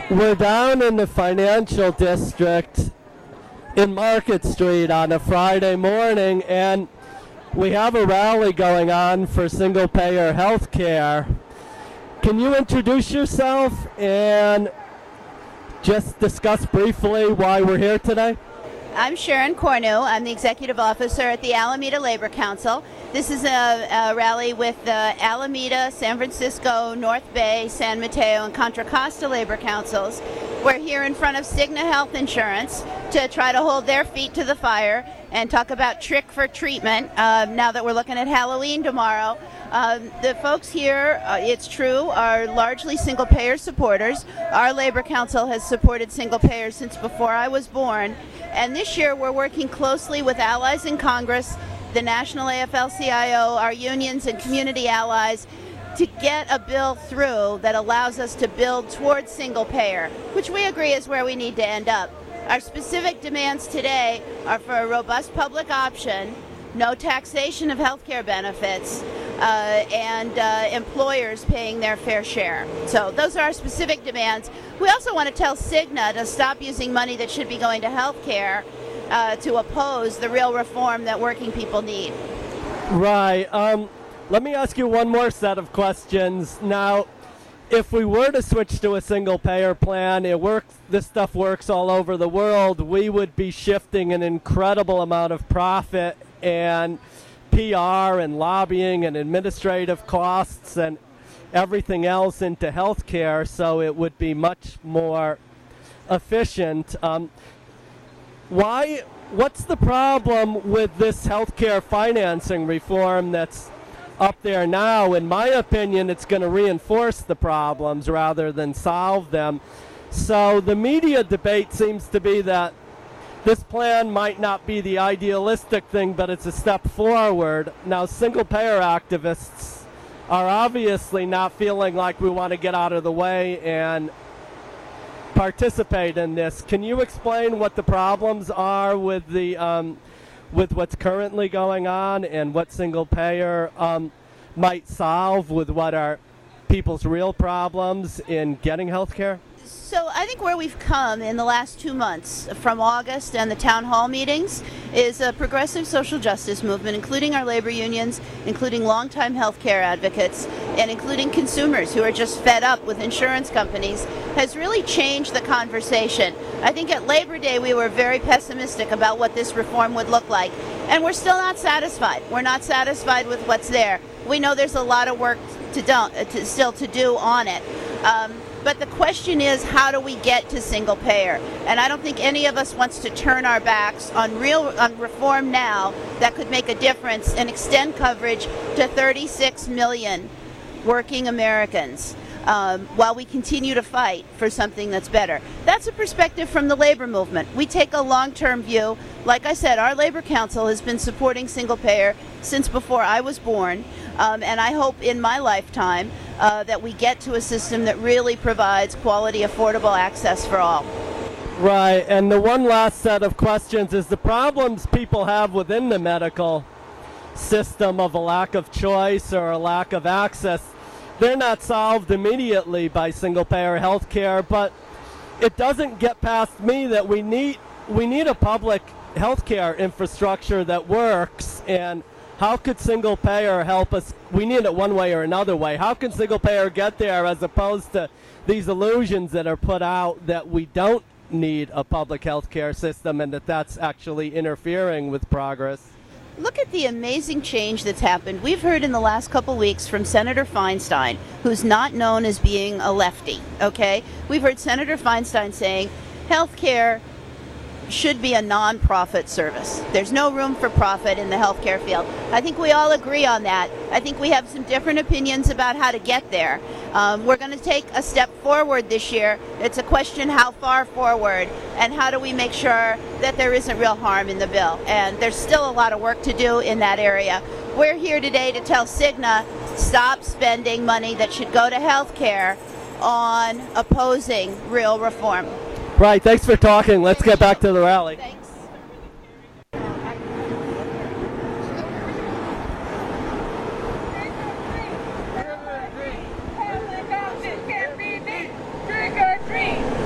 We're down in the financial district in Market Street on a Friday morning, and we have a rally going on for single-payer health care. Can you introduce yourself and just discuss briefly why we're here today? I'm Sharon Cornu. I'm the Executive Officer at the Alameda Labor Council. This is a rally with the Alameda, San Francisco, North Bay, San Mateo, and Contra Costa Labor Councils. We're here in front of Cigna Health Insurance to try to hold their feet to the fire and talk about trick for treatment now that we're looking at Halloween tomorrow. The folks here, it's true, are largely single-payer supporters. Our Labor Council has supported single-payer since before I was born. And this year we're working closely with allies in Congress, the National AFL-CIO, our unions and community allies, to get a bill through that allows us to build towards single-payer, which we agree is where we need to end up. Our specific demands today are for a robust public option, no taxation of health care benefits, and employers paying their fair share. So those are our specific demands. We also want to tell Cigna to stop using money that should be going to health care to oppose the real reform that working people need. Right. Let me ask you one more set of questions. Now, if we were to switch to a single-payer plan, this stuff works all over the world, we would be shifting an incredible amount of profit and PR and lobbying and administrative costs and everything else into healthcare, so it would be much more efficient. What's the problem with this healthcare financing reform that's up there now? In my opinion, it's going to reinforce the problems rather than solve them. So the media debate seems to be that this plan might not be the idealistic thing, but it's a step forward. Now, single-payer activists are obviously not feeling like we want to get out of the way and participate in this. Can you explain what the problems are with with what's currently going on and what single-payer might solve with what are people's real problems in getting health care? So I think where we've come in the last 2 months from August and the town hall meetings is a progressive social justice movement, including our labor unions, including longtime healthcare advocates, and including consumers who are just fed up with insurance companies, has really changed the conversation. I think at Labor Day we were very pessimistic about what this reform would look like, and we're still not satisfied. We're not satisfied with what's there. We know there's a lot of work still to do on it. But the question is, how do we get to single payer? And I don't think any of us wants to turn our backs on reform now that could make a difference and extend coverage to 36 million working Americans while we continue to fight for something that's better. That's a perspective from the labor movement. We take a long-term view. Like I said, our Labor Council has been supporting single payer since before I was born, and I hope in my lifetime that we get to a system that really provides quality, affordable access for all. Right, and the one last set of questions is the problems people have within the medical system of a lack of choice or a lack of access. They're not solved immediately by single-payer health care, but it doesn't get past me that we need a public health care infrastructure that works, and how could single-payer help us? We need it one way or another way. How can single-payer get there as opposed to these illusions that are put out that we don't need a public health care system and that's actually interfering with progress? Look at the amazing change that's happened. We've heard in the last couple weeks from Senator Feinstein, who's not known as being a lefty, okay? We've heard Senator Feinstein saying health care should be a non-profit service. There's no room for profit in the healthcare field. I think we all agree on that. I think we have some different opinions about how to get there. We're going to take a step forward this year. It's a question how far forward and how do we make sure that there isn't real harm in the bill. And there's still a lot of work to do in that area. We're here today to tell Cigna, stop spending money that should go to healthcare on opposing real reform. Right, thanks for talking. Let's get back to the rally. Thanks. Public option can't be beat. Trick or treat.